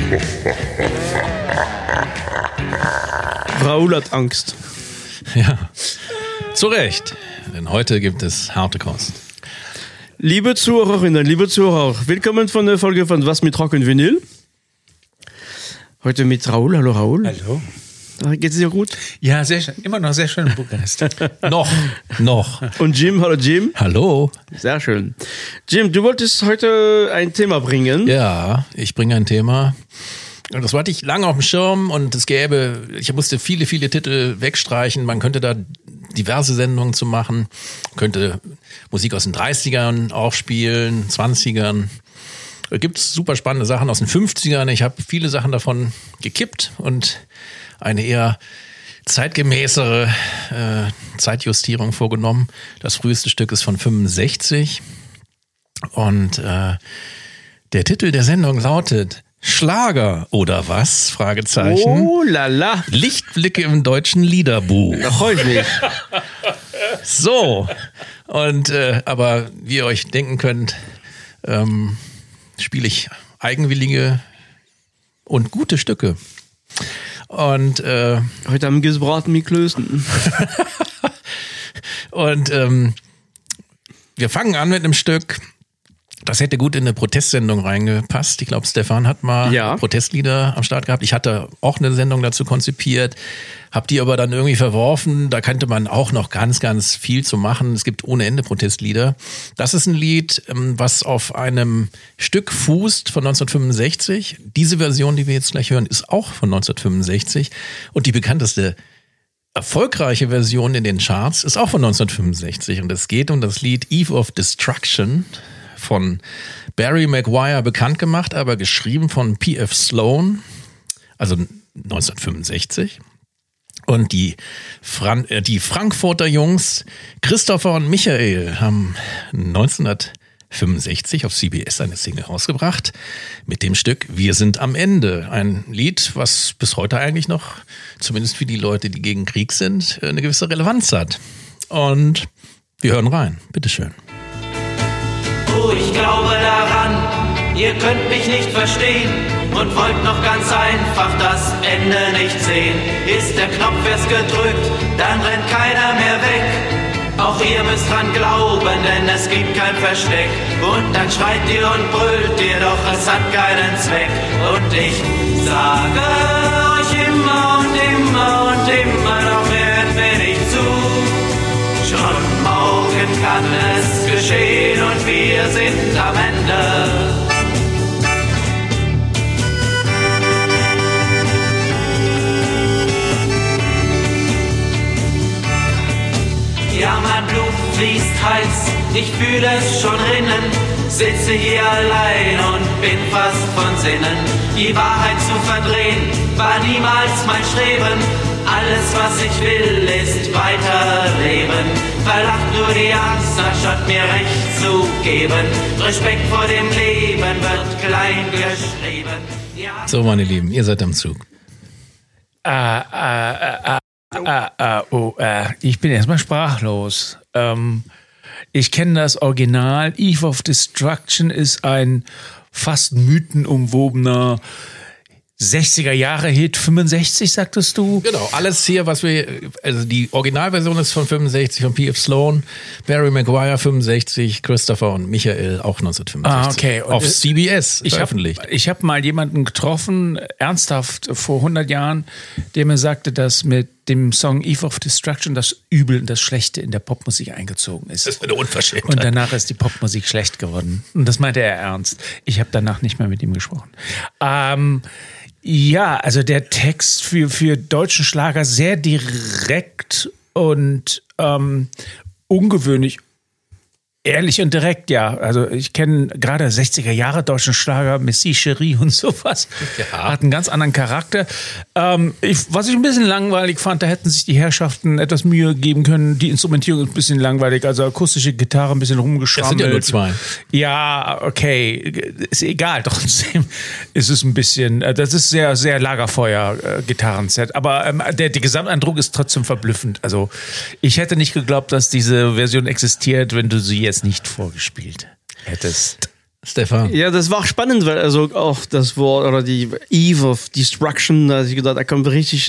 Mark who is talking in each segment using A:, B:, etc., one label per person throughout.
A: Raoul hat Angst.
B: Ja, zu Recht, denn heute gibt es harte Kost.
A: Liebe Zuhörerinnen, liebe Zuhörer, willkommen von der Folge von Was mit Rock und Vinyl. Heute mit Raoul. Hallo Raoul.
C: Hallo.
A: Geht's dir gut?
C: Ja, sehr schön. Immer noch sehr schön in Bukarest.
B: Noch.
A: Und Jim, hallo Jim.
B: Hallo.
A: Sehr schön. Jim, du wolltest heute ein Thema bringen.
B: Ja, ich bringe ein Thema. Und das hatte ich lange auf dem Schirm und ich musste viele Titel wegstreichen. Man könnte da diverse Sendungen zu machen. Man könnte Musik aus den 30ern aufspielen, 20ern. Da gibt es super spannende Sachen aus den 50ern. Ich habe viele Sachen davon gekippt und eine eher zeitgemäßere Zeitjustierung vorgenommen. Das früheste Stück ist von 65 und der Titel der Sendung lautet Schlager oder was? Fragezeichen.
A: Oh lala.
B: Lichtblicke im deutschen Liederbuch.
A: Da freue ich mich.
B: So. Und aber wie ihr euch denken könnt, spiele ich eigenwillige und gute Stücke. Und
A: heute haben wir gebraten mit Klößen.
B: Und wir fangen an mit einem Stück. Das hätte gut in eine Protestsendung reingepasst. Ich glaube, Stefan hat mal Protestlieder am Start gehabt. Ich hatte auch eine Sendung dazu konzipiert, habe die aber dann irgendwie verworfen. Da könnte man auch noch ganz viel zu machen. Es gibt ohne Ende Protestlieder. Das ist ein Lied, was auf einem Stück fußt von 1965. Diese Version, die wir jetzt gleich hören, ist auch von 1965. Und die bekannteste erfolgreiche Version in den Charts ist auch von 1965. Und es geht um das Lied Eve of Destruction von Barry Maguire bekannt gemacht, aber geschrieben von P.F. Sloan, also 1965. Und die Frankfurter Jungs Christopher und Michael haben 1965 auf CBS eine Single rausgebracht mit dem Stück Wir sind am Ende. Ein Lied, was bis heute eigentlich noch, zumindest für die Leute, die gegen Krieg sind, eine gewisse Relevanz hat. Und wir hören rein. Bitteschön.
D: Oh, ich glaube daran, ihr könnt mich nicht verstehen und wollt noch ganz einfach das Ende nicht sehen. Ist der Knopf erst gedrückt, dann rennt keiner mehr weg. Auch ihr müsst dran glauben, denn es gibt kein Versteck. Und dann schreit ihr und brüllt ihr, doch es hat keinen Zweck. Und ich sage euch immer und immer und immer, doch hört mir nicht zu. Schon morgen kann es geschehen und wir sind am Ende. Ja, mein Blut fließt heiß, ich fühle es schon rinnen. Sitze hier allein und bin fast von Sinnen. Die Wahrheit zu verdrehen war niemals mein Streben. Alles, was ich will, ist weiterleben. Verlacht nur die Angst, anstatt mir Recht zu geben. Respekt vor dem Leben wird klein geschrieben. Ja.
B: So, meine Lieben, ihr seid am Zug.
C: Ich bin erstmal sprachlos. Ich kenne das Original. Eve of Destruction ist ein fast mythenumwobener 60er-Jahre-Hit, 65, sagtest du?
B: Genau, alles hier, also die Originalversion ist von 65, von P.F. Sloan, Barry Maguire 65, Christopher und Michael auch 1965.
C: Okay. Und
B: auf CBS veröffentlicht.
C: Ich hab mal jemanden getroffen, ernsthaft vor 100 Jahren, der mir sagte, dass mit dem Song Eve of Destruction das Übel und das Schlechte in der Popmusik eingezogen ist.
B: Das ist eine Unverschämtheit.
C: Und danach ist die Popmusik schlecht geworden. Und das meinte er ernst. Ich habe danach nicht mehr mit ihm gesprochen. Ja, also der Text für deutschen Schlager sehr direkt und ungewöhnlich. Ehrlich und direkt, ja. Also ich kenne gerade 60er Jahre deutschen Schlager, Messi, Cherie und sowas. Ja. Hat einen ganz anderen Charakter. Was ich ein bisschen langweilig fand, da hätten sich die Herrschaften etwas Mühe geben können. Die Instrumentierung ist ein bisschen langweilig, also akustische Gitarre ein bisschen rumgeschrammelt.
B: Das sind ja nur zwei.
C: Ja, okay, ist egal. Trotzdem ist es ein bisschen, das ist sehr, sehr Lagerfeuer-Gitarrenset. Aber der Gesamteindruck ist trotzdem verblüffend. Also ich hätte nicht geglaubt, dass diese Version existiert, wenn du sie jetzt nicht vorgespielt hättest.
B: Stefan.
A: Ja, das war spannend, weil also auch das Wort oder die Eve of Destruction, da ich gedacht, da kommt richtig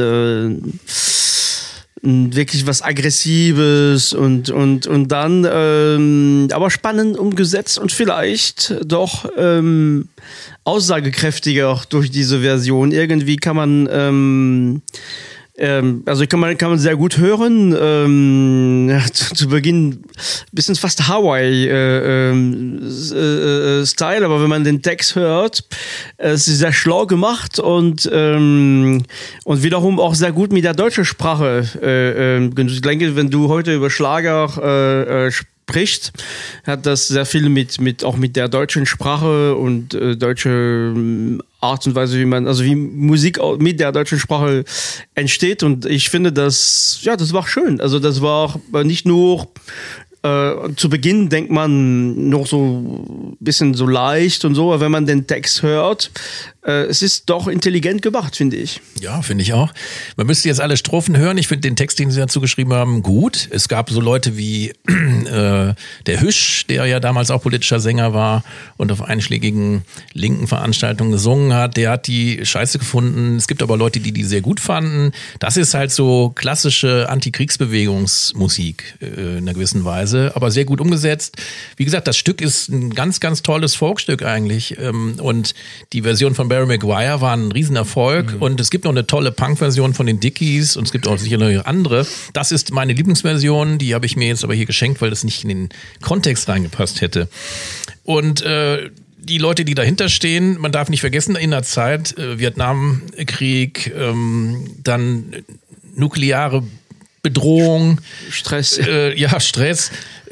A: wirklich was Aggressives und dann aber spannend umgesetzt und vielleicht doch aussagekräftiger durch diese Version. Irgendwie kann man also kann man sehr gut hören. Zu Beginn bisschen fast Hawaii-Style, aber wenn man den Text hört, es ist sehr schlau gemacht und wiederum auch sehr gut mit der deutschen Sprache. Ich denke, wenn du heute über Schlager spricht, hat das sehr viel auch mit der deutschen Sprache und deutsche Art und Weise, wie Musik mit der deutschen Sprache entsteht. Und ich finde, das war schön. Also das war nicht nur zu Beginn denkt man noch so ein bisschen so leicht und so, aber wenn man den Text hört, es ist doch intelligent gemacht, finde ich.
B: Ja, finde ich auch. Man müsste jetzt alle Strophen hören. Ich finde den Text, den Sie dazu geschrieben haben, gut. Es gab so Leute wie der Hüsch, der ja damals auch politischer Sänger war und auf einschlägigen linken Veranstaltungen gesungen hat. Der hat die scheiße gefunden. Es gibt aber Leute, die sehr gut fanden. Das ist halt so klassische Antikriegsbewegungsmusik in einer gewissen Weise, aber sehr gut umgesetzt. Wie gesagt, das Stück ist ein ganz, ganz tolles Folkstück eigentlich. Und die Version von Barry Maguire war ein Riesenerfolg. Und es gibt noch eine tolle Punk-Version von den Dickies und es gibt auch sicher noch andere. Das ist meine Lieblingsversion, die habe ich mir jetzt aber hier geschenkt, weil das nicht in den Kontext reingepasst hätte. Und die Leute, die dahinter stehen, man darf nicht vergessen, in der Zeit, Vietnamkrieg, dann nukleare Bedrohung,
A: Stress.
B: Stress.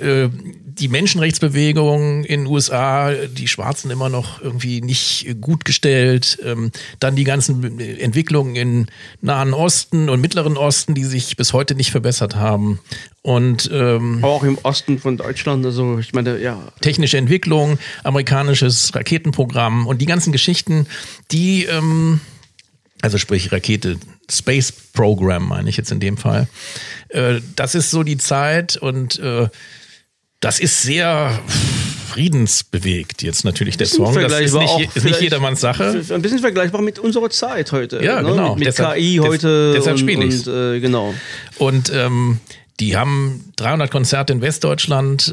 B: Die Menschenrechtsbewegung in den USA, die Schwarzen immer noch irgendwie nicht gut gestellt. Dann die ganzen Entwicklungen im Nahen Osten und Mittleren Osten, die sich bis heute nicht verbessert haben. Und
A: auch im Osten von Deutschland, also ich meine, ja.
B: Technische Entwicklung, amerikanisches Raketenprogramm und die ganzen Geschichten, die also sprich Rakete, Space Program meine ich jetzt in dem Fall. Das ist so die Zeit und das ist sehr friedensbewegt jetzt natürlich der Song. Das ist nicht jedermanns Sache.
A: Ein bisschen vergleichbar mit unserer Zeit heute.
B: Ja,
A: ne?
B: genau.
A: Mit deshalb, KI heute.
B: Deshalb spiele ich.
A: Genau.
B: Und die haben 300 Konzerte in Westdeutschland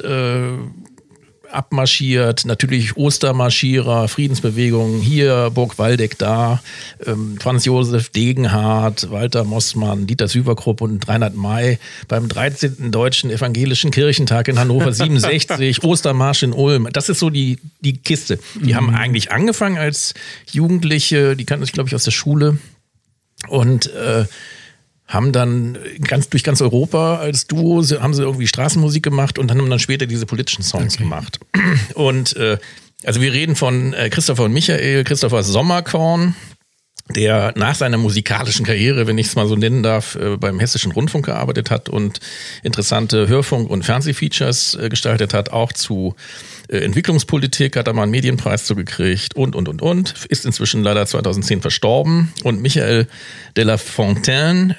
B: abmarschiert, natürlich Ostermarschierer, Friedensbewegung, hier, Burg Waldeck da, Franz Josef Degenhardt, Walter Mossmann, Dieter Süverkrupp und Reinhard May beim 13. Deutschen Evangelischen Kirchentag in Hannover 67, Ostermarsch in Ulm. Das ist so die Kiste. Die haben eigentlich angefangen als Jugendliche, die kannten sich, glaube ich, aus der Schule und haben dann durch ganz Europa als Duo, haben sie irgendwie Straßenmusik gemacht und haben dann später diese politischen Songs gemacht. Und also wir reden von Christopher und Michael, Christopher Sommerkorn, der nach seiner musikalischen Karriere, wenn ich es mal so nennen darf, beim Hessischen Rundfunk gearbeitet hat und interessante Hörfunk- und Fernsehfeatures gestaltet hat, auch zu Entwicklungspolitik, hat er mal einen Medienpreis zugekriegt und, ist inzwischen leider 2010 verstorben. Und Michael de la Fontaine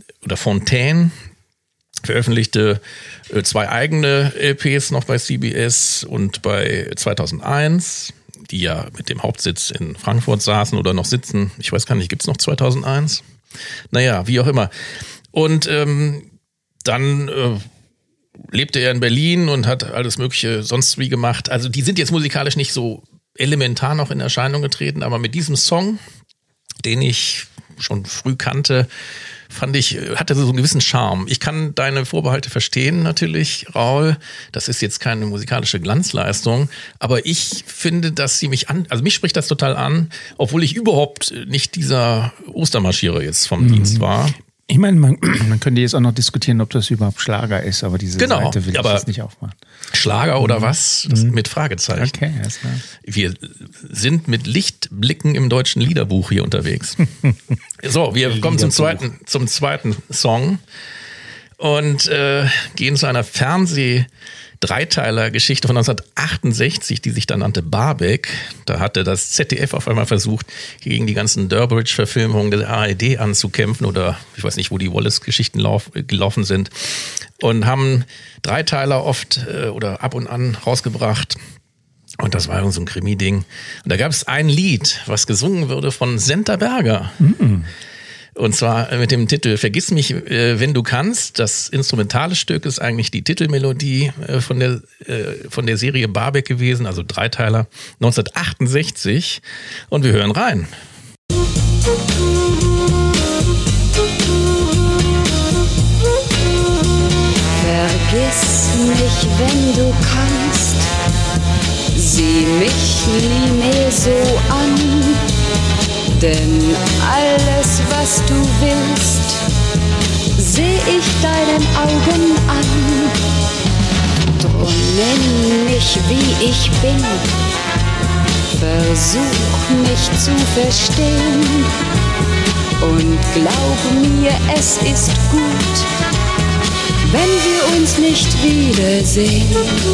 B: veröffentlichte 2 eigene LPs noch bei CBS und bei 2001, die ja mit dem Hauptsitz in Frankfurt saßen oder noch sitzen. Ich weiß gar nicht, gibt's noch 2001? Naja, wie auch immer. Und dann lebte er in Berlin und hat alles Mögliche sonst wie gemacht. Also die sind jetzt musikalisch nicht so elementar noch in Erscheinung getreten, aber mit diesem Song, den ich schon früh kannte, hatte so einen gewissen Charme. Ich kann deine Vorbehalte verstehen natürlich, Raul. Das ist jetzt keine musikalische Glanzleistung, aber ich finde, dass sie mich mich spricht das total an, obwohl ich überhaupt nicht dieser Ostermarschierer jetzt vom Dienst war.
C: Ich meine, man könnte jetzt auch noch diskutieren, ob das überhaupt Schlager ist, aber diese Seite will ich jetzt nicht aufmachen.
B: Schlager oder was? Das mit Fragezeichen.
C: Okay, alles klar.
B: Wir sind mit Lichtblicken im deutschen Liederbuch hier unterwegs. So, wir kommen zum zweiten Song und gehen zu einer Dreiteiler-Geschichte von 1968, die sich dann nannte Barbeck. Da hatte das ZDF auf einmal versucht, gegen die ganzen Durbridge-Verfilmungen der ARD anzukämpfen oder ich weiß nicht, wo die Wallace-Geschichten gelaufen sind und haben Dreiteiler oft oder ab und an rausgebracht. Und das war so ein Krimi-Ding. Und da gab es ein Lied, was gesungen wurde von Senta Berger. Und zwar mit dem Titel Vergiss mich, wenn du kannst. Das instrumentale Stück ist eigentlich die Titelmelodie von der Serie Barbeck gewesen, also Dreiteiler, 1968. Und wir hören rein.
E: Vergiss mich, wenn du kannst. Sieh mich nie mehr so an, denn alles, was du willst, seh ich deinen Augen an. Drum nenn mich, wie ich bin, versuch mich zu verstehen und glaub mir, es ist gut, wenn wir uns nicht wiedersehen.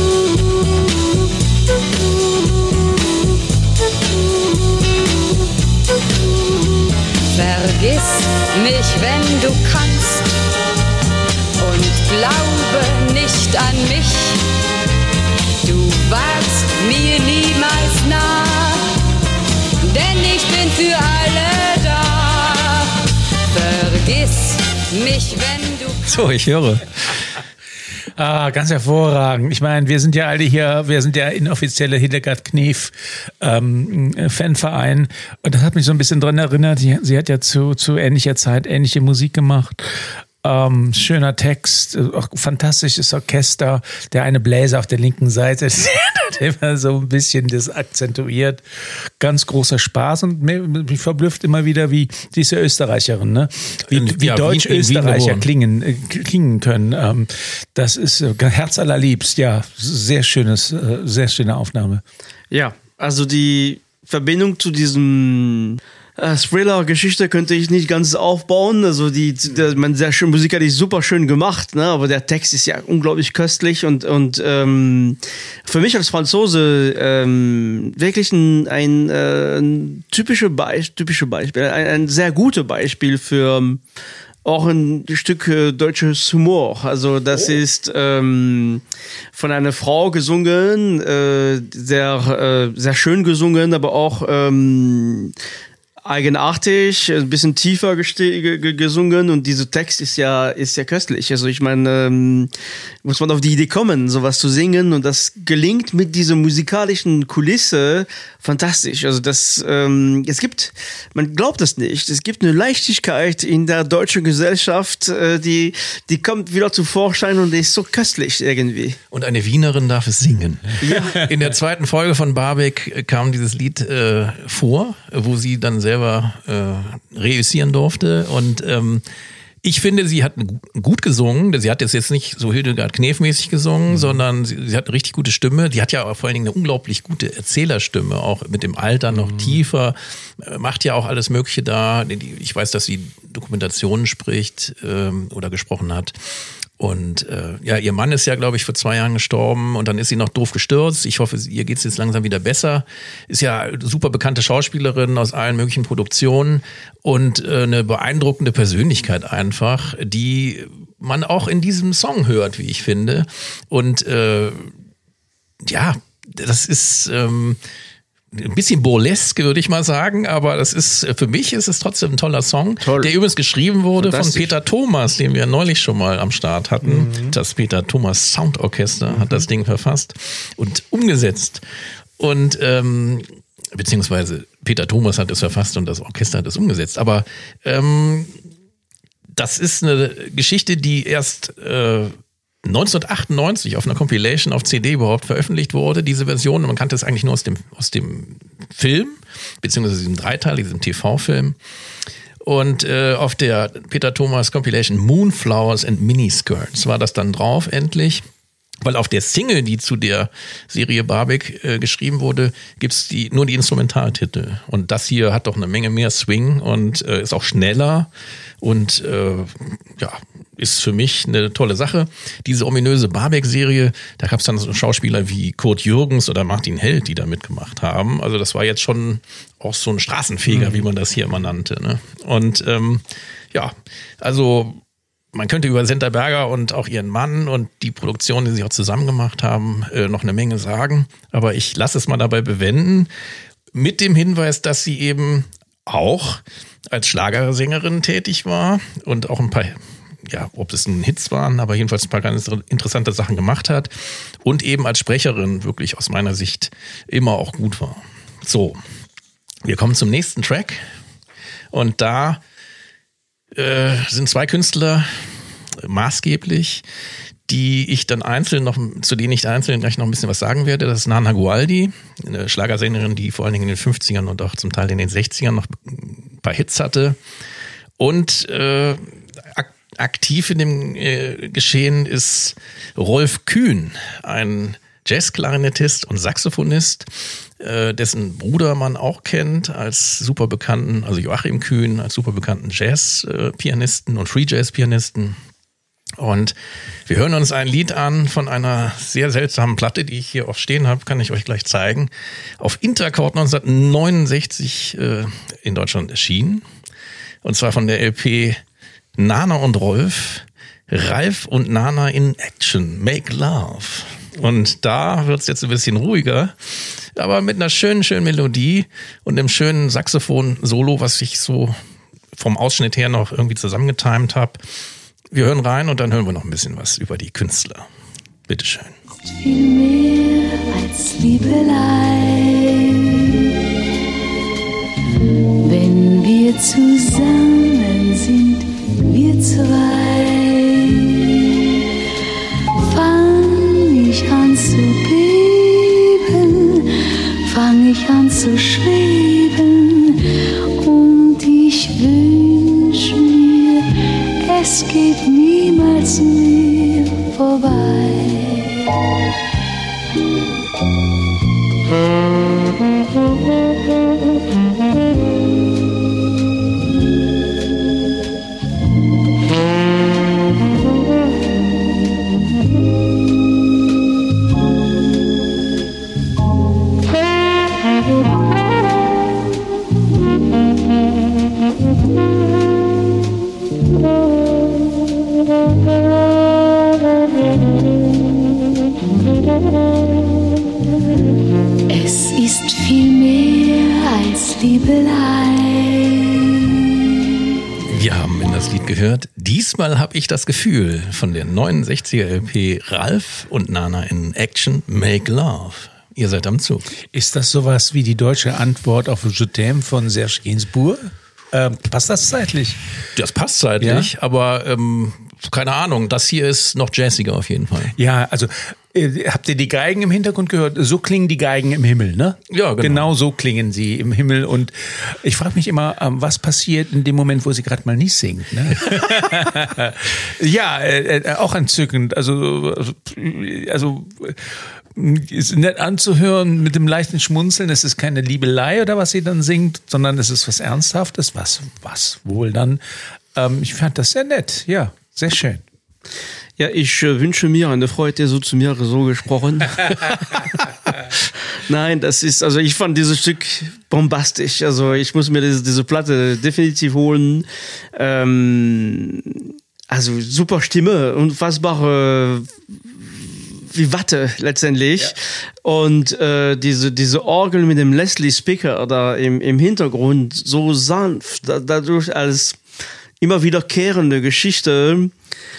E: Vergiss mich, wenn du kannst, und glaube nicht an mich. Du warst mir niemals nah, denn ich bin für alle da. Vergiss mich, wenn du kannst.
B: So, ich höre.
C: Ganz hervorragend. Ich meine, wir sind ja alle hier, wir sind ja inoffizielle Hildegard Knef Fanverein, und das hat mich so ein bisschen dran erinnert. Sie hat ja zu ähnlicher Zeit ähnliche Musik gemacht. Schöner Text, auch fantastisches Orchester. Der eine Bläser auf der linken Seite, der hat immer so ein bisschen das akzentuiert. Ganz großer Spaß, und mich verblüfft immer wieder, wie diese Österreicherin, ne? Wie Deutsch-Österreicher klingen können. Das ist herzallerliebst, ja, sehr schöne Aufnahme.
A: Ja, also die Verbindung zu diesem Thriller-Geschichte könnte ich nicht ganz aufbauen. Also man sehr schön, musikalisch super schön gemacht, ne? Aber der Text ist ja unglaublich köstlich und für mich als Franzose wirklich ein typisches Beispiel, ein sehr gutes Beispiel für auch ein Stück deutsches Humor. Also das ist von einer Frau gesungen, sehr schön gesungen, aber auch eigenartig, ein bisschen tiefer gesungen, und dieser Text ist ja köstlich. Also ich meine, muss man auf die Idee kommen, sowas zu singen, und das gelingt mit dieser musikalischen Kulisse fantastisch. Also es gibt, man glaubt es nicht, es gibt eine Leichtigkeit in der deutschen Gesellschaft, die kommt wieder zu Vorschein und ist so köstlich irgendwie.
B: Und eine Wienerin darf es singen. Ja. In der zweiten Folge von Barbeck kam dieses Lied vor, wo sie dann selber reüssieren durfte, und ich finde, sie hat gut gesungen. Sie hat jetzt nicht so Hildegard Knef-mäßig gesungen, sondern sie hat eine richtig gute Stimme. Die hat ja vor allen Dingen eine unglaublich gute Erzählerstimme, auch mit dem Alter noch tiefer. Macht ja auch alles Mögliche da. Ich weiß, dass sie Dokumentationen spricht oder gesprochen hat. Und ihr Mann ist ja, glaube ich, vor 2 Jahren gestorben, und dann ist sie noch doof gestürzt. Ich hoffe, ihr geht's jetzt langsam wieder besser. Ist ja super bekannte Schauspielerin aus allen möglichen Produktionen und eine beeindruckende Persönlichkeit einfach, die man auch in diesem Song hört, wie ich finde. Und das ist ein bisschen burlesque, würde ich mal sagen, aber für mich ist es trotzdem ein toller Song, der übrigens geschrieben wurde von Peter Thomas, den wir neulich schon mal am Start hatten. Das Peter Thomas Soundorchester hat das Ding verfasst und umgesetzt. Und beziehungsweise Peter Thomas hat es verfasst und das Orchester hat es umgesetzt. Aber das ist eine Geschichte, die erst 1998 auf einer Compilation auf CD überhaupt veröffentlicht wurde, diese Version. Man kannte es eigentlich nur aus dem Film, beziehungsweise diesem Dreiteil, diesem TV-Film. Und auf der Peter Thomas Compilation Moonflowers and Miniskirts war das dann drauf, endlich. Weil auf der Single, die zu der Serie Barbeck geschrieben wurde, gibt's nur die Instrumentaltitel. Und das hier hat doch eine Menge mehr Swing und ist auch schneller und ist für mich eine tolle Sache. Diese ominöse Barbeck-Serie, da gab's dann so Schauspieler wie Kurt Jürgens oder Martin Held, die da mitgemacht haben. Also das war jetzt schon auch so ein Straßenfeger, wie man das hier immer nannte. Ne? Und also man könnte über Senta Berger und auch ihren Mann und die Produktion, die sie auch zusammen gemacht haben, noch eine Menge sagen. Aber ich lasse es mal dabei bewenden. Mit dem Hinweis, dass sie eben auch als Schlagersängerin tätig war und auch ein paar, ja, ob es nun Hits waren, aber jedenfalls ein paar ganz interessante Sachen gemacht hat und eben als Sprecherin wirklich aus meiner Sicht immer auch gut war. So, wir kommen zum nächsten Track und da sind 2 Künstler maßgeblich, die ich dann zu denen ich einzeln gleich noch ein bisschen was sagen werde. Das ist Nana Gualdi, eine Schlagersängerin, die vor allen Dingen in den 50ern und auch zum Teil in den 60ern noch ein paar Hits hatte. Und aktiv in dem Geschehen ist Rolf Kühn, ein Jazzklarinettist und Saxophonist, dessen Bruder man auch kennt als super bekannten, also Joachim Kühn, als super bekannten Jazz-Pianisten und Free-Jazz-Pianisten. Und wir hören uns ein Lied an von einer sehr seltsamen Platte, die ich hier auch stehen habe, kann ich euch gleich zeigen. Auf Intercord 1969 in Deutschland erschienen. Und zwar von der LP Nana und Rolf, Ralf und Nana in Action, Make Love. Und da wird's jetzt ein bisschen ruhiger, aber mit einer schönen Melodie und einem schönen Saxophon-Solo, was ich so vom Ausschnitt her noch irgendwie zusammengetimt habe. Wir hören rein und dann hören wir noch ein bisschen was über die Künstler. Bitteschön.
F: Viel mehr als Liebelei, wenn wir zusammen sind, wir zwei, fang ich an zu beben, fang ich an zu schweben und ich wünsch mir, es geht niemals mehr vorbei. Es ist viel mehr als Liebelei.
B: Wir haben in das Lied gehört. Diesmal habe ich das Gefühl von der 69er LP Ralf und Nana in Action, Make Love. Ihr seid am Zug.
C: Ist das sowas wie die deutsche Antwort auf Je t'aime von Serge Gainsbourg? Passt das zeitlich?
B: Das passt zeitlich, ja. Aber keine Ahnung, das hier ist noch jazziger auf jeden Fall.
C: Ja, also habt ihr die Geigen im Hintergrund gehört? So klingen die Geigen im Himmel, ne?
B: Ja, genau.
C: Genau so klingen sie im Himmel. Und ich frage mich immer, was passiert in dem Moment, wo sie gerade mal nicht singt, ne? Ja, auch entzückend. Also ist nett anzuhören mit dem leichten Schmunzeln. Es ist keine Liebelei oder was sie dann singt, sondern es ist was Ernsthaftes. Was wohl dann? Ich fand das sehr nett. Ja, sehr schön.
A: Ja, ich wünsche mir eine Freude, der so zu mir so gesprochen. Nein, das ist, also ich fand dieses Stück bombastisch. Also ich muss mir diese Platte definitiv holen. Also super Stimme, unfassbare wie Watte letztendlich. Ja. Und diese Orgel mit dem Leslie Speaker da im Hintergrund so sanft, dadurch als immer wiederkehrende Geschichte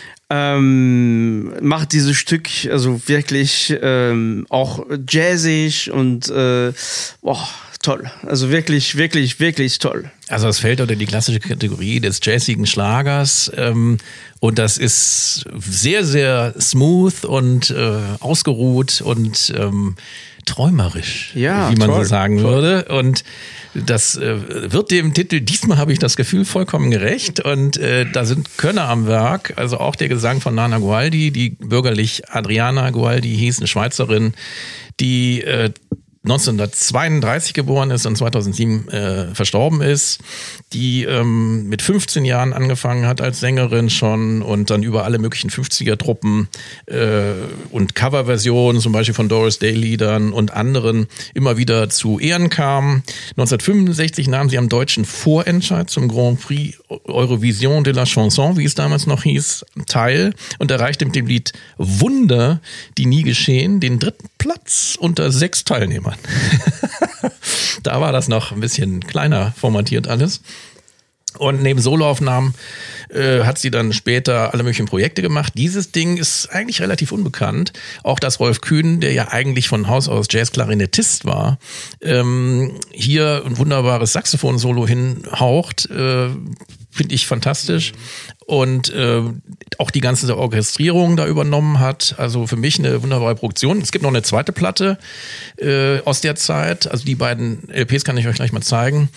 A: macht dieses Stück also wirklich auch jazzig und toll. Also wirklich, wirklich, wirklich toll.
B: Also es fällt unter die klassische Kategorie des jazzigen Schlagers und das ist sehr, sehr smooth und ausgeruht und träumerisch,
A: ja,
B: wie man
A: toll,
B: so sagen würde. Und das wird dem Titel, diesmal habe ich das Gefühl, vollkommen gerecht. Und da sind Könner am Werk, also auch der Gesang von Nana Gualdi, die bürgerlich Adriana Gualdi hieß, eine Schweizerin, die 1932 geboren ist und 2007 verstorben ist, die mit 15 Jahren angefangen hat als Sängerin schon und dann über alle möglichen 50er-Truppen und Coverversionen, zum Beispiel von Doris Day-Liedern und anderen, immer wieder zu Ehren kam. 1965 nahm sie am deutschen Vorentscheid zum Grand Prix Eurovision de la Chanson, wie es damals noch hieß, teil und erreichte mit dem Lied Wunder, die nie geschehen, den 3. Platz unter 6 Teilnehmern. Da war das noch ein bisschen kleiner formatiert alles. Und neben Soloaufnahmen hat sie dann später alle möglichen Projekte gemacht. Dieses Ding ist eigentlich relativ unbekannt. Auch dass Rolf Kühn, der ja eigentlich von Haus aus Jazz-Klarinettist war, hier ein wunderbares Saxophon-Solo hinhaucht, finde ich fantastisch. Und auch die ganze Orchestrierung da übernommen hat. Also für mich eine wunderbare Produktion. Es gibt noch eine zweite Platte aus der Zeit. Also die beiden LPs kann ich euch gleich mal zeigen.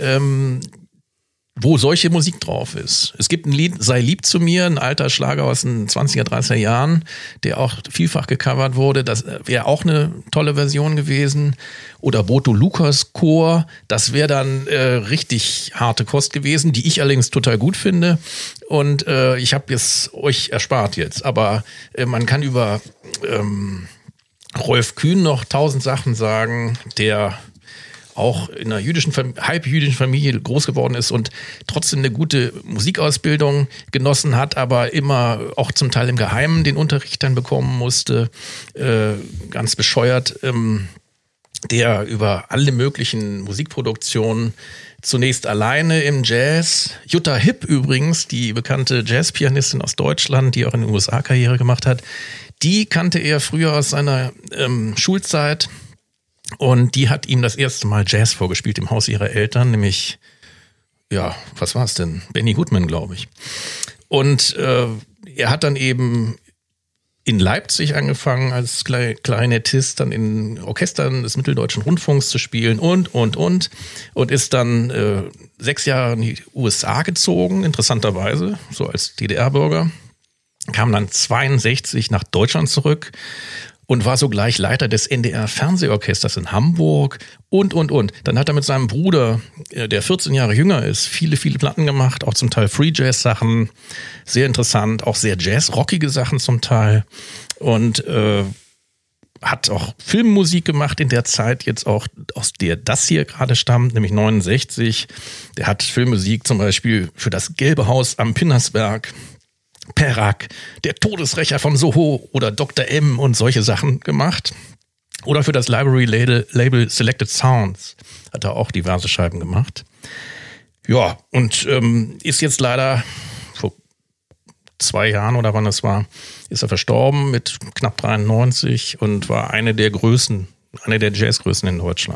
B: Wo solche Musik drauf ist. Es gibt ein Lied, Sei lieb zu mir, ein alter Schlager aus den 20er, 30er Jahren, der auch vielfach gecovert wurde. Das wäre auch eine tolle Version gewesen. Oder Boto Lukas Chor, das wäre dann richtig harte Kost gewesen, die ich allerdings total gut finde. Und ich habe es euch erspart jetzt. Aber man kann über Rolf Kühn noch 1000 Sachen sagen, der auch in einer halbjüdischen Familie groß geworden ist und trotzdem eine gute Musikausbildung genossen hat, aber immer auch zum Teil im Geheimen den Unterricht dann bekommen musste, ganz bescheuert, der über alle möglichen Musikproduktionen zunächst alleine im Jazz, Jutta Hipp übrigens, die bekannte Jazzpianistin aus Deutschland, die auch in den USA Karriere gemacht hat, die kannte er früher aus seiner Schulzeit. Und die hat ihm das erste Mal Jazz vorgespielt im Haus ihrer Eltern, nämlich, ja, was war es denn? Benny Goodman, glaube ich. Und er hat dann eben in Leipzig angefangen als Klarinettist, dann in Orchestern des Mitteldeutschen Rundfunks zu spielen und ist dann 6 Jahre in die USA gezogen, interessanterweise, so als DDR-Bürger, kam dann 62 nach Deutschland zurück und war sogleich Leiter des NDR-Fernsehorchesters in Hamburg und. Dann hat er mit seinem Bruder, der 14 Jahre jünger ist, viele Platten gemacht, auch zum Teil Free-Jazz-Sachen, sehr interessant, auch sehr Jazz-rockige Sachen zum Teil und hat auch Filmmusik gemacht in der Zeit, jetzt auch aus der das hier gerade stammt, nämlich 69. Der hat Filmmusik zum Beispiel für das Gelbe Haus am Pinnersberg, Perak, der Todesrächer von Soho oder Dr. M und solche Sachen gemacht. Oder für das Library-Label Selected Sounds hat er auch diverse Scheiben gemacht. Ja, und ist jetzt leider vor 2 Jahren oder wann es war, ist er verstorben mit knapp 93 und war eine der Jazzgrößen in Deutschland.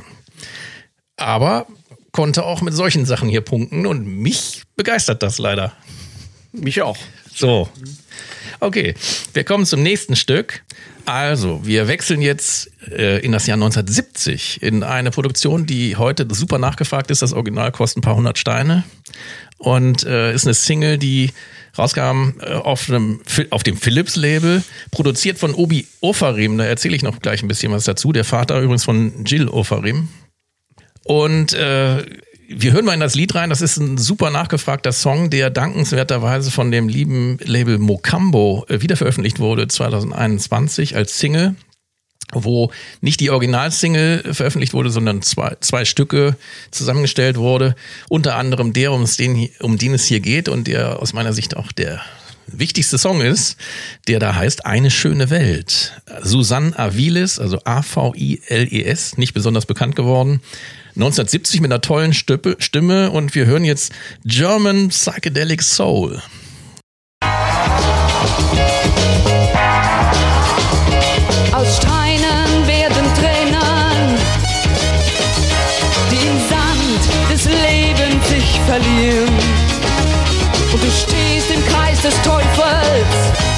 B: Aber konnte auch mit solchen Sachen hier punkten und mich begeistert das leider.
A: Mich auch.
B: So, okay, wir kommen zum nächsten Stück. Also, wir wechseln jetzt in das Jahr 1970 in eine Produktion, die heute super nachgefragt ist. Das Original kostet ein paar 100 Steine und ist eine Single, die rauskam auf dem Philips-Label, produziert von Obi Ofarim. Da erzähle ich noch gleich ein bisschen was dazu. Der Vater übrigens von Jill Ofarim. Und wir hören mal in das Lied rein. Das ist ein super nachgefragter Song, der dankenswerterweise von dem lieben Label Mocambo wiederveröffentlicht wurde 2021 als Single, wo nicht die Originalsingle veröffentlicht wurde, sondern zwei Stücke zusammengestellt wurde. Unter anderem der, um den es hier geht und der aus meiner Sicht auch der wichtigste Song ist, der da heißt Eine schöne Welt. Susanne Aviles, also A-V-I-L-E-S, nicht besonders bekannt geworden. 1970 mit einer tollen Stimme und wir hören jetzt German Psychedelic Soul.
E: Aus Steinen werden Tränen, die im Sand des Lebens sich verlieren. Und du stehst im Kreis des Teufels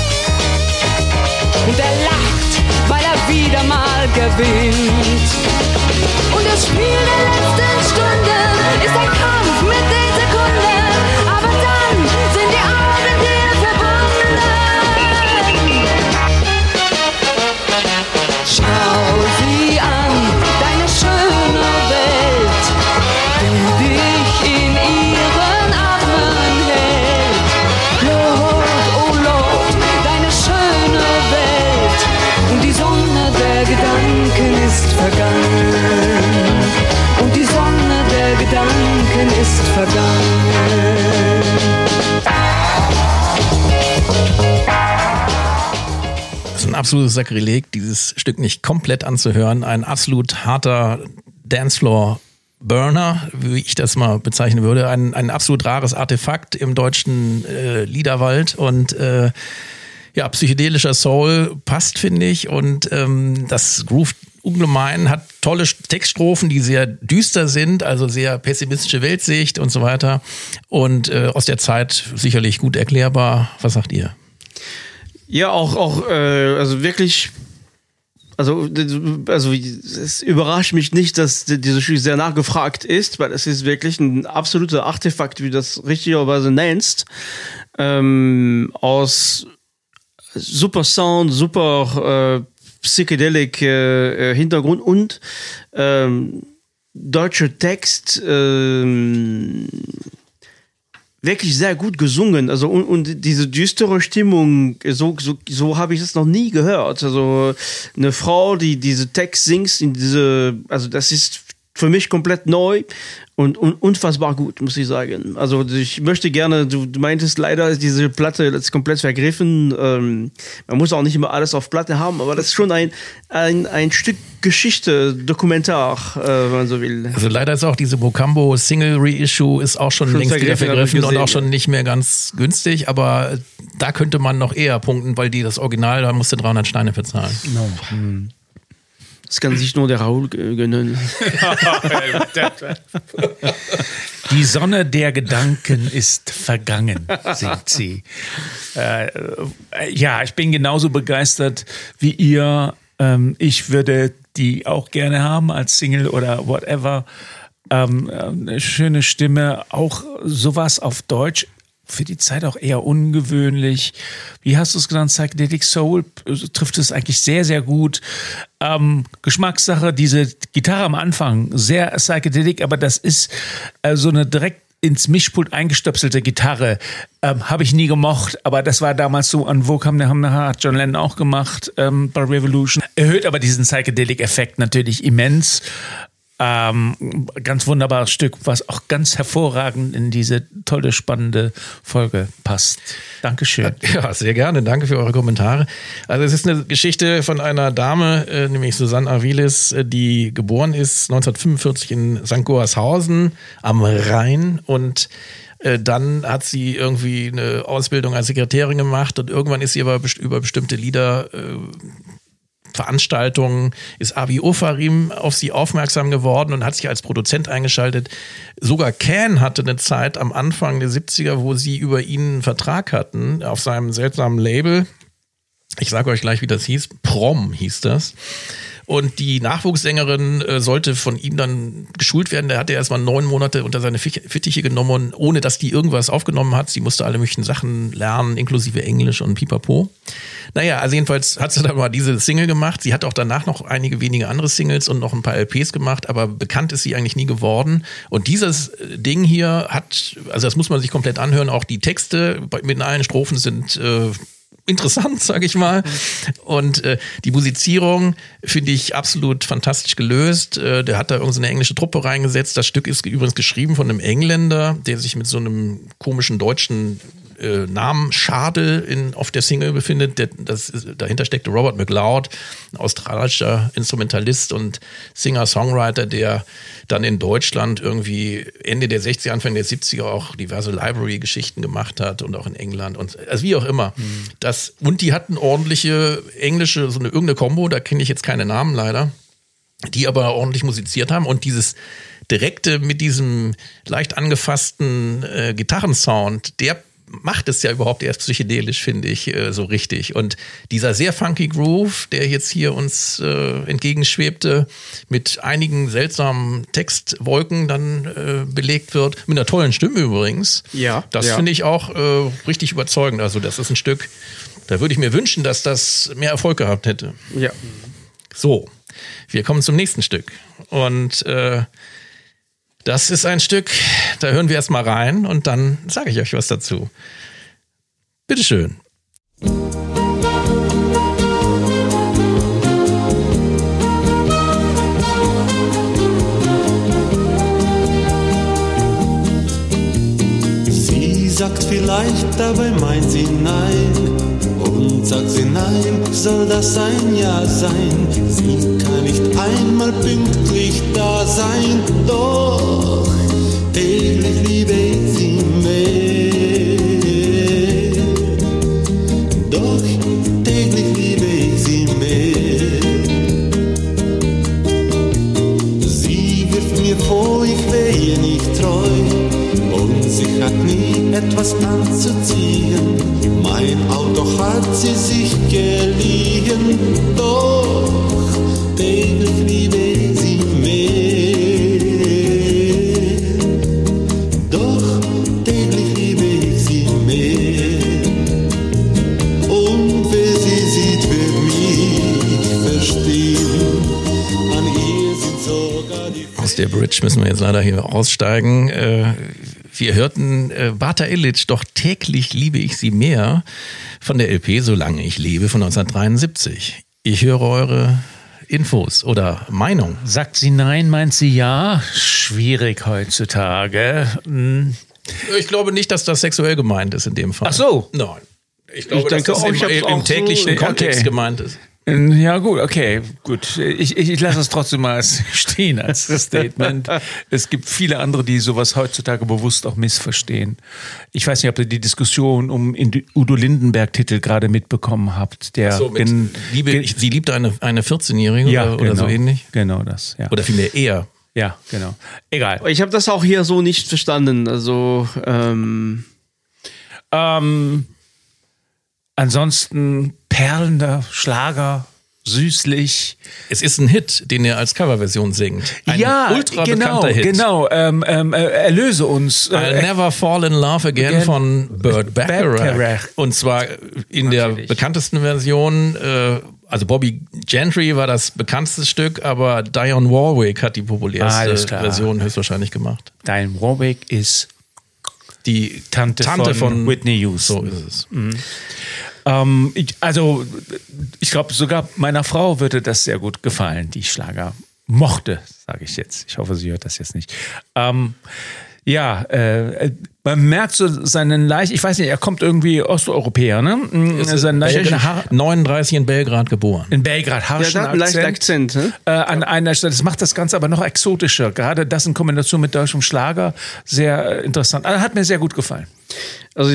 E: und er lacht, weil er wieder mal gewinnt. Und das Spiel der letzten Stunden ist ein Kampf mit den Sekunden, aber dann sind die Augen dir verbunden. Schau sie an, deine
B: absolutes Sakrileg, dieses Stück nicht komplett anzuhören. Ein absolut harter Dancefloor-Burner, wie ich das mal bezeichnen würde. Ein absolut rares Artefakt im deutschen Liederwald und psychedelischer Soul passt, finde ich. Und das Groove ungemein, hat tolle Textstrophen, die sehr düster sind, also sehr pessimistische Weltsicht und so weiter. Und aus der Zeit sicherlich gut erklärbar. Was sagt ihr?
A: Ja, also wirklich, also es überrascht mich nicht, dass diese Spiel sehr nachgefragt ist, weil es ist wirklich ein absoluter Artefakt, wie du das richtigerweise nennst, aus super Sound, super psychedelic Hintergrund und deutscher Text, wirklich sehr gut gesungen, also und diese düstere Stimmung, so habe ich das noch nie gehört. Also eine Frau, die diese Text singt, also das ist für mich komplett neu und unfassbar gut, muss ich sagen. Also ich möchte gerne, du meintest leider, diese Platte ist komplett vergriffen. Man muss auch nicht immer alles auf Platte haben, aber das ist schon ein Stück Geschichte, Dokumentar, wenn man so will.
B: Also leider ist auch diese Mocambo Single Reissue ist auch schon längst wieder vergriffen und auch schon nicht mehr ganz günstig, aber da könnte man noch eher punkten, weil das Original, da musste 300 Steine bezahlen.
A: No. Das kann sich nur der Raoul gönnen.
C: Die Sonne der Gedanken ist vergangen, singt sie. Ich bin genauso begeistert wie ihr. Ich würde die auch gerne haben als Single oder whatever. Eine schöne Stimme, auch sowas auf Deutsch. Für die Zeit auch eher ungewöhnlich. Wie hast du es genannt? Psychedelic Soul trifft es eigentlich sehr, sehr gut. Geschmackssache, diese Gitarre am Anfang, sehr psychedelic, aber das ist so eine direkt ins Mischpult eingestöpselte Gitarre. Habe ich nie gemocht, aber das war damals so an Vogue, hat John Lennon auch gemacht bei Revolution. Erhöht aber diesen Psychedelic-Effekt natürlich immens. Ganz wunderbares Stück, was auch ganz hervorragend in diese tolle, spannende Folge passt. Dankeschön.
B: Ja, sehr gerne. Danke für eure Kommentare. Also es ist eine Geschichte von einer Dame, nämlich Susanne Aviles, die geboren ist 1945 in St. Goarshausen am Rhein und dann hat sie irgendwie eine Ausbildung als Sekretärin gemacht und irgendwann ist sie aber über bestimmte Lieder Veranstaltungen ist Avi Ofarim auf sie aufmerksam geworden und hat sich als Produzent eingeschaltet. Sogar Can hatte eine Zeit am Anfang der 70er, wo sie über ihn einen Vertrag hatten auf seinem seltsamen Label. Ich sage euch gleich, wie das hieß. Prom hieß das. Und die Nachwuchssängerin sollte von ihm dann geschult werden. Der hatte erstmal 9 Monate unter seine Fittiche genommen, ohne dass die irgendwas aufgenommen hat. Sie musste alle möglichen Sachen lernen, inklusive Englisch und Pipapo. Naja, also jedenfalls hat sie dann mal diese Single gemacht. Sie hat auch danach noch einige wenige andere Singles und noch ein paar LPs gemacht, aber bekannt ist sie eigentlich nie geworden. Und dieses Ding hier hat, also das muss man sich komplett anhören, auch die Texte mit allen Strophen sind interessant, sage ich mal. Und die Musizierung finde ich absolut fantastisch gelöst. Der hat da irgendeine englische Truppe reingesetzt. Das Stück ist übrigens geschrieben von einem Engländer, der sich mit so einem komischen deutschen Namen Schadel auf der Single befindet. Dahinter steckte Robert McLeod, ein australischer Instrumentalist und Singer-Songwriter, der dann in Deutschland irgendwie Ende der 60er, Anfang der 70er auch diverse Library-Geschichten gemacht hat und auch in England und also wie auch immer. Und die hatten ordentliche englische, irgendeine Kombo, da kenne ich jetzt keine Namen leider, die aber ordentlich musiziert haben und dieses Direkte mit diesem leicht angefassten Gitarrensound, der macht es ja überhaupt erst psychedelisch, finde ich, so richtig. Und dieser sehr funky Groove, der jetzt hier uns entgegenschwebte, mit einigen seltsamen Textwolken dann belegt wird, mit einer tollen Stimme übrigens.
A: Ja.
B: Das finde ich auch richtig überzeugend. Also das ist ein Stück, da würde ich mir wünschen, dass das mehr Erfolg gehabt hätte.
A: Ja.
B: So, wir kommen zum nächsten Stück. Und das ist ein Stück, da hören wir erst mal rein und dann sage ich euch was dazu. Bitteschön.
G: Sie sagt vielleicht, dabei meint sie nein. Und sagt sie nein, soll das ein Ja sein? Sie kann nicht einmal pünktlich da sein, doch täglich liebe ich sie mehr. Doch täglich liebe ich sie mehr. Sie wirft mir vor, ich wäre nicht treu und sie hat nie etwas anzuziehen. Mein Auto hat sie sich geliehen, doch täglich liebe ich sie mehr. Doch täglich liebe ich sie mehr. Und wer sie sieht, wird mich verstehen. An ihr sind sogar die...
B: Aus der Bridge müssen wir jetzt leider hier aussteigen. Wir hörten Bata Illich, doch täglich liebe ich sie mehr, von der LP Solange ich lebe von 1973. Ich höre eure Infos oder Meinung.
C: Sagt sie nein, meint sie ja? Schwierig heutzutage.
B: Ich glaube nicht, dass das sexuell gemeint ist in dem Fall.
C: Ach so.
B: Nein. Ich glaube,
A: denke
B: dass das im täglichen Kontext gemeint ist.
C: Ja gut, okay, gut. Ich lasse es trotzdem mal stehen als Statement. Es gibt viele andere, die sowas heutzutage bewusst auch missverstehen. Ich weiß nicht, ob ihr die Diskussion um Udo Lindenberg-Titel gerade mitbekommen habt. Der
B: so, sie liebt eine 14-Jährige
C: ja,
B: oder so ähnlich?
C: Genau das, ja.
B: Oder vielmehr eher.
C: Ja, genau. Egal.
A: Ich habe das auch hier so nicht verstanden. Also,
C: ansonsten perlender Schlager, süßlich.
B: Es ist ein Hit, den er als Coverversion singt. Ein ultra bekannter Hit.
C: Genau. Erlöse uns.
B: I'll Never Fall in Love Again von Burt Bacharach. Und zwar in der bekanntesten Version, also Bobby Gentry war das bekannteste Stück, aber Dionne Warwick hat die populärste Version höchstwahrscheinlich gemacht.
C: Dionne Warwick ist
B: die Tante von
C: Whitney Houston.
B: So ist es.
C: Mhm. Ich glaube, sogar meiner Frau würde das sehr gut gefallen, die ich Schlager mochte, sage ich jetzt. Ich hoffe, sie hört das jetzt nicht. Man merkt so seinen leicht, ich weiß nicht, er kommt irgendwie Osteuropäer, ne?
B: 39 in Belgrad geboren.
C: In Belgrad, harschen
A: Akzent. Ne?
C: An einer Stelle. Das macht das Ganze aber noch exotischer. Gerade das in Kombination mit deutschem Schlager, sehr interessant. Also, hat mir sehr gut gefallen.
A: Also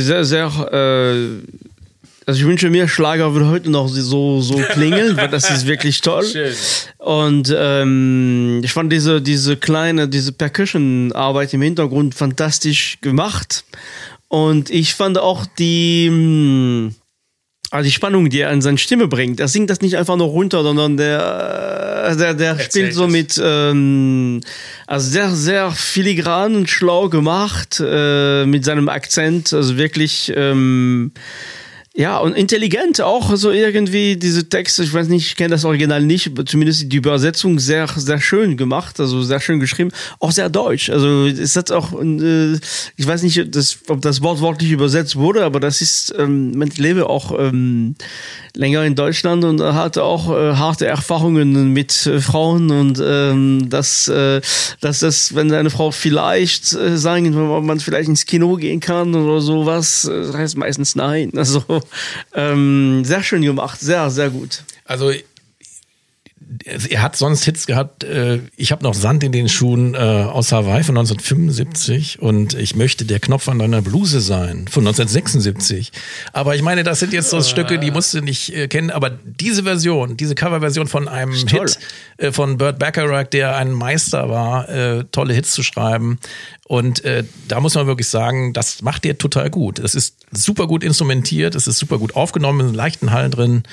A: also ich wünsche mir, Schlager würde heute noch so klingeln, weil das ist wirklich toll. Schön. Und ich fand diese Percussion-Arbeit im Hintergrund fantastisch gemacht. Und ich fand auch die Spannung, die er an seine Stimme bringt. Er singt das nicht einfach nur runter, sondern der spielt so mit, also sehr, sehr filigran und schlau gemacht, mit seinem Akzent, also wirklich, ja, und intelligent auch, so irgendwie diese Texte, ich weiß nicht, ich kenne das Original nicht, zumindest die Übersetzung sehr, sehr schön gemacht, also sehr schön geschrieben, auch sehr deutsch, also es hat auch, ich weiß nicht, ob das wortwörtlich übersetzt wurde, aber das ist, ich lebe auch länger in Deutschland und hatte auch harte Erfahrungen mit Frauen und dass das, wenn eine Frau vielleicht sagen, ob man vielleicht ins Kino gehen kann oder sowas, das heißt meistens nein, also sehr schön gemacht, sehr, sehr gut.
B: Also er hat sonst Hits gehabt. Ich habe noch Sand in den Schuhen aus Hawaii von 1975 und ich möchte der Knopf an deiner Bluse sein von 1976. Aber ich meine, das sind jetzt so Stücke, die musst du nicht kennen. Aber diese Version, diese Coverversion von einem Hit von Burt Bacharach, der ein Meister war, tolle Hits zu schreiben. Und da muss man wirklich sagen, das macht der total gut. Das ist super gut instrumentiert, es ist super gut aufgenommen, einen leichten Hall drin.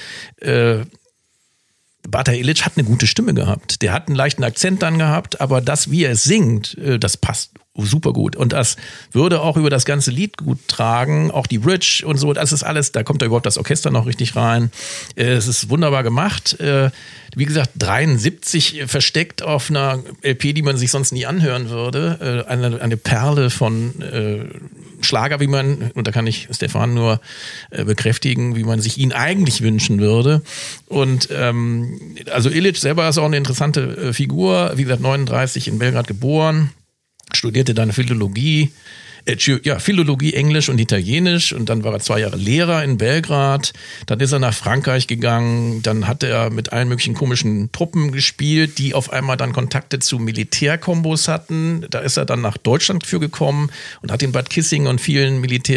B: Bata Illich hat eine gute Stimme gehabt. Der hat einen leichten Akzent dann gehabt, aber das, wie er es singt, das passt super gut. Und das würde auch über das ganze Lied gut tragen, auch die Bridge und so, das ist alles, da kommt da überhaupt das Orchester noch richtig rein. Es ist wunderbar gemacht. Wie gesagt, 73 versteckt auf einer LP, die man sich sonst nie anhören würde. Eine Perle von Schlager, wie man, und da kann ich Stefan nur bekräftigen, wie man sich ihn eigentlich wünschen würde. Und also Illich selber ist auch eine interessante Figur. Wie gesagt, 39 in Belgrad geboren, studierte dann Philologie Philologie, Englisch und Italienisch und dann war er 2 Jahre Lehrer in Belgrad, dann ist er nach Frankreich gegangen, dann hat er mit allen möglichen komischen Truppen gespielt, die auf einmal dann Kontakte zu Militärkombos hatten, da ist er dann nach Deutschland für gekommen und hat in Bad Kissingen und vielen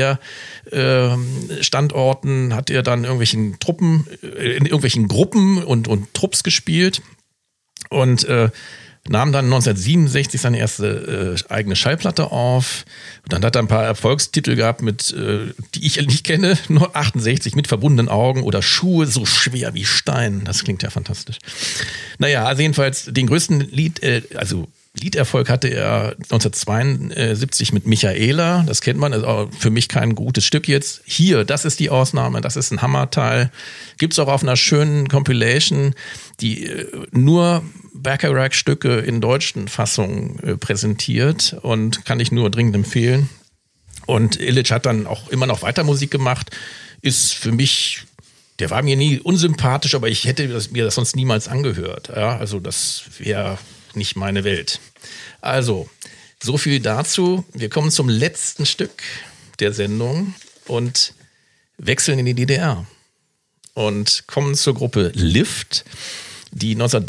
B: Militärstandorten hat er dann in irgendwelchen Gruppen und Trupps gespielt und nahm dann 1967 seine erste eigene Schallplatte auf. Und dann hat er ein paar Erfolgstitel gehabt, die ich nicht kenne. Nur 68 mit verbundenen Augen oder Schuhe so schwer wie Stein. Das klingt ja fantastisch. Naja, also jedenfalls den größten Liederfolg hatte er 1972 mit Michaela. Das kennt man, ist auch für mich kein gutes Stück jetzt. Hier, das ist die Ausnahme, das ist ein Hammerteil. Gibt's auch auf einer schönen Compilation, die nur Bacharach-Stücke in deutschen Fassungen präsentiert und kann ich nur dringend empfehlen. Und Illich hat dann auch immer noch weiter Musik gemacht, ist für mich, der war mir nie unsympathisch, aber ich hätte mir das sonst niemals angehört. Ja, also das wäre nicht meine Welt. Also, so viel dazu. Wir kommen zum letzten Stück der Sendung und wechseln in die DDR und kommen zur Gruppe Lift, die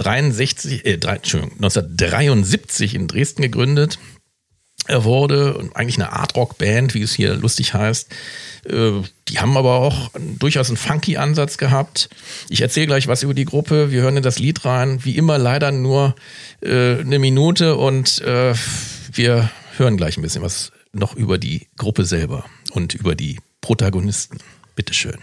B: 1973 in Dresden gegründet wurde. Und eigentlich eine Art-Rock-Band, wie es hier lustig heißt. Die haben aber auch durchaus einen funky Ansatz gehabt. Ich erzähle gleich was über die Gruppe. Wir hören in das Lied rein. Wie immer leider nur eine Minute und wir hören gleich ein bisschen was noch über die Gruppe selber und über die Protagonisten. Bitteschön.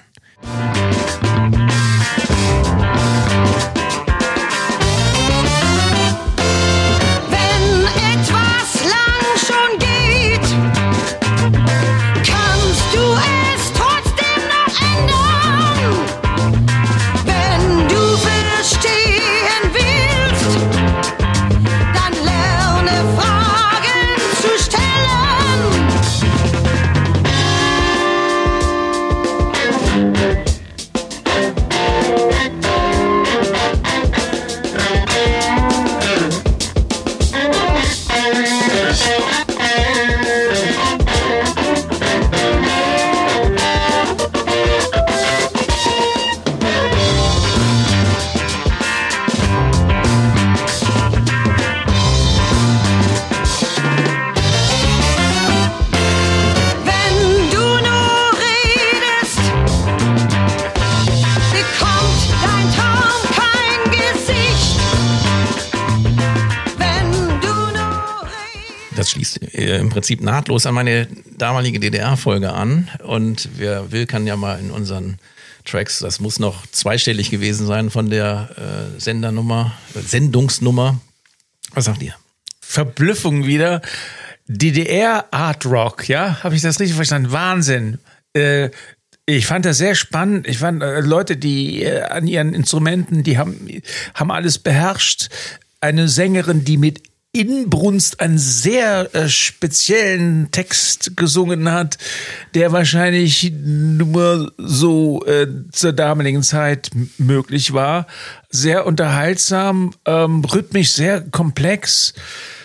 B: Das schließt im Prinzip nahtlos an meine damalige DDR-Folge an. Und wer will, kann ja mal in unseren Tracks, das muss noch zweistellig gewesen sein von der Sendungsnummer. Was sagt ihr?
C: Verblüffung wieder. DDR Art Rock, ja? Habe ich das richtig verstanden? Wahnsinn. Ich fand das sehr spannend. Ich fand Leute, die an ihren Instrumenten, die haben alles beherrscht. Eine Sängerin, die mit Inbrunst einen sehr speziellen Text gesungen hat, der wahrscheinlich nur so zur damaligen Zeit möglich war. Sehr unterhaltsam, rhythmisch sehr komplex.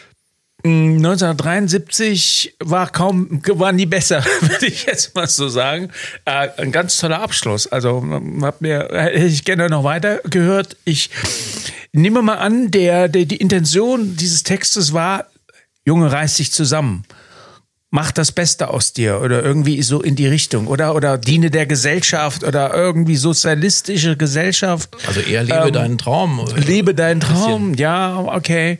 C: 1973 waren die besser, würde ich jetzt mal so sagen. Ein ganz toller Abschluss. Also hätte ich gerne noch weiter gehört. Ich nehme mal an, die Intention dieses Textes war: Junge, reiß dich zusammen. Mach das Beste aus dir oder irgendwie so in die Richtung oder diene der Gesellschaft oder irgendwie sozialistische Gesellschaft.
B: Also eher lebe deinen Traum.
C: Lebe deinen Traum, ja, okay.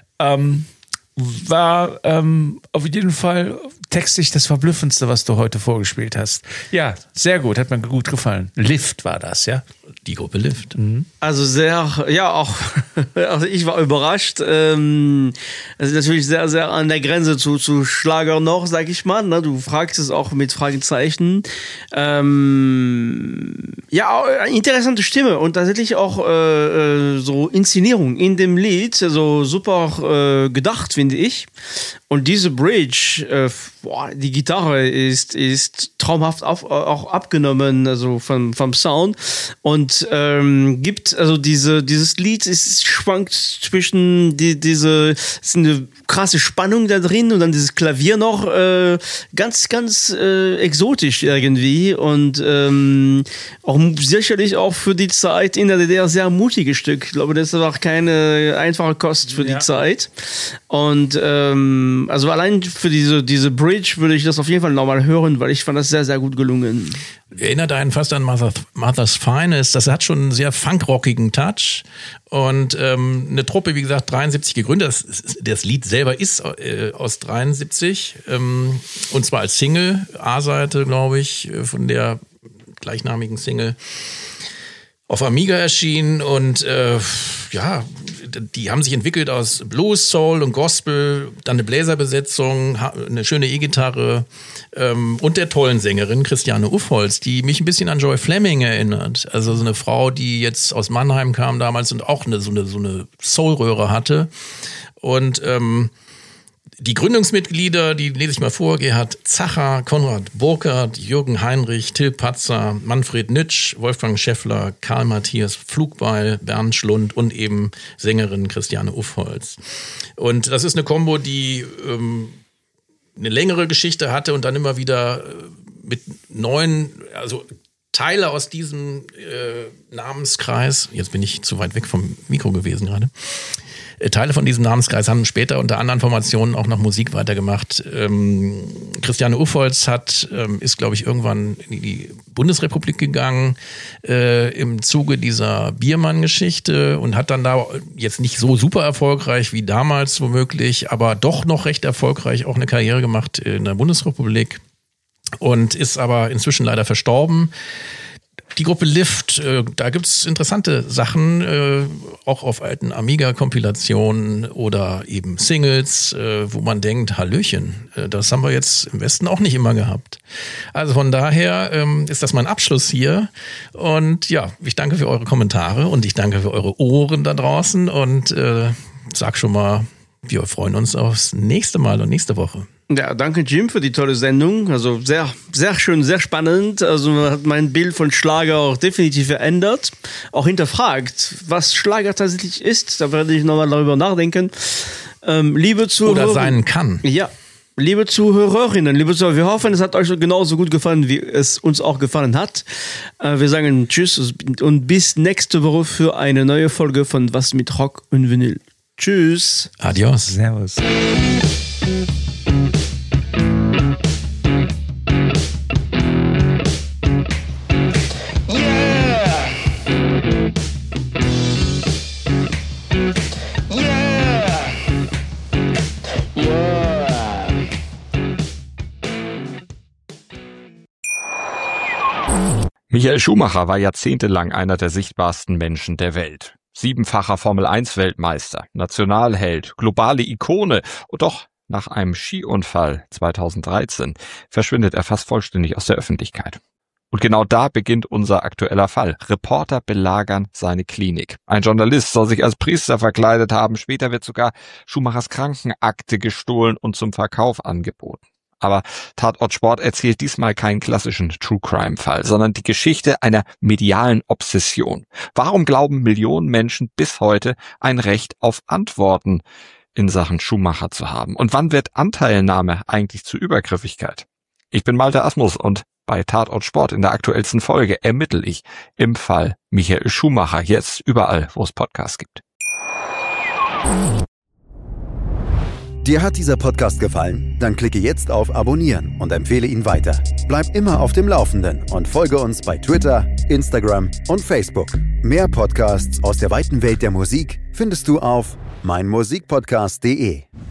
C: War auf jeden Fall textlich das Verblüffendste, was du heute vorgespielt hast. Ja, sehr gut, hat mir gut gefallen. Lift war das, ja?
B: Die Gruppe Lift.
A: Mhm. Also sehr, ja auch, also ich war überrascht. Also natürlich sehr, sehr an der Grenze zu Schlager noch, sag ich mal. Ne? Du fragst es auch mit Fragezeichen. Ja, interessante Stimme und tatsächlich auch so Inszenierung in dem Lied, so super gedacht, finde ich. Und diese Bridge, die Gitarre ist traumhaft auch abgenommen, also vom Sound. Und Und gibt, also dieses Lied schwankt zwischen ist eine krasse Spannung da drin und dann dieses Klavier noch ganz, ganz exotisch irgendwie und auch sicherlich auch für die Zeit in der DDR sehr mutiges Stück. Ich glaube, das ist auch keine einfache Kost für die Zeit. Und also allein für diese Bridge würde ich das auf jeden Fall nochmal hören, weil ich fand das sehr, sehr gut gelungen.
B: Erinnert einen fast an Mother's Finest. Das hat schon einen sehr funkrockigen Touch. Und eine Truppe, wie gesagt, 73 gegründet. Das Lied selber ist aus 73. Und zwar als Single, A-Seite, glaube ich, von der gleichnamigen Single. Auf Amiga erschienen und die haben sich entwickelt aus Blues, Soul und Gospel, dann eine Bläserbesetzung, eine schöne E-Gitarre und der tollen Sängerin Christiane Uffholz, die mich ein bisschen an Joy Fleming erinnert. Also so eine Frau, die jetzt aus Mannheim kam damals und auch so eine Soulröhre hatte. Und die Gründungsmitglieder, die lese ich mal vor: Gerhard Zacher, Konrad Burkhardt, Jürgen Heinrich, Till Patzer, Manfred Nitsch, Wolfgang Scheffler, Karl Matthias Flugbeil, Bernd Schlund und eben Sängerin Christiane Uffholz. Und das ist eine Kombo, die eine längere Geschichte hatte und dann immer wieder mit neuen, also Teile aus diesem Namenskreis, jetzt bin ich zu weit weg vom Mikro gewesen gerade, Teile von diesem Namenskreis haben später unter anderen Formationen auch noch Musik weitergemacht. Christiane Uffholz ist, glaube ich, irgendwann in die Bundesrepublik gegangen im Zuge dieser Biermann-Geschichte und hat dann da jetzt nicht so super erfolgreich wie damals womöglich, aber doch noch recht erfolgreich auch eine Karriere gemacht in der Bundesrepublik und ist aber inzwischen leider verstorben. Die Gruppe Lift, da gibt's interessante Sachen, auch auf alten Amiga-Kompilationen oder eben Singles, wo man denkt, Hallöchen, das haben wir jetzt im Westen auch nicht immer gehabt. Also von daher ist das mein Abschluss hier. Und ja, ich danke für eure Kommentare und ich danke für eure Ohren da draußen und sag schon mal, wir freuen uns aufs nächste Mal und nächste Woche.
A: Ja, danke Jim für die tolle Sendung. Also sehr, sehr schön, sehr spannend. Also man hat mein Bild von Schlager auch definitiv verändert. Auch hinterfragt, was Schlager tatsächlich ist. Da werde ich nochmal darüber nachdenken. Liebe Zuhörer.
B: Oder sein kann.
A: Ja. Liebe Zuhörerinnen, liebe Zuhörer, wir hoffen, es hat euch genauso gut gefallen, wie es uns auch gefallen hat. Wir sagen Tschüss und bis nächste Woche für eine neue Folge von Was mit Rock und Vinyl. Tschüss.
B: Adios.
C: Servus.
H: Michael Schumacher war jahrzehntelang einer der sichtbarsten Menschen der Welt. 7-facher Formel-1-Weltmeister, Nationalheld, globale Ikone und doch nach einem Skiunfall 2013 verschwindet er fast vollständig aus der Öffentlichkeit. Und genau da beginnt unser aktueller Fall. Reporter belagern seine Klinik. Ein Journalist soll sich als Priester verkleidet haben, später wird sogar Schumachers Krankenakte gestohlen und zum Verkauf angeboten. Aber Tatort Sport erzählt diesmal keinen klassischen True-Crime-Fall, sondern die Geschichte einer medialen Obsession. Warum glauben Millionen Menschen bis heute ein Recht auf Antworten in Sachen Schumacher zu haben? Und wann wird Anteilnahme eigentlich zu Übergriffigkeit? Ich bin Malte Asmus und bei Tatort Sport in der aktuellsten Folge ermittle ich im Fall Michael Schumacher, jetzt überall, wo es Podcasts gibt.
I: Dir hat dieser Podcast gefallen? Dann klicke jetzt auf Abonnieren und empfehle ihn weiter. Bleib immer auf dem Laufenden und folge uns bei Twitter, Instagram und Facebook. Mehr Podcasts aus der weiten Welt der Musik findest du auf meinmusikpodcast.de.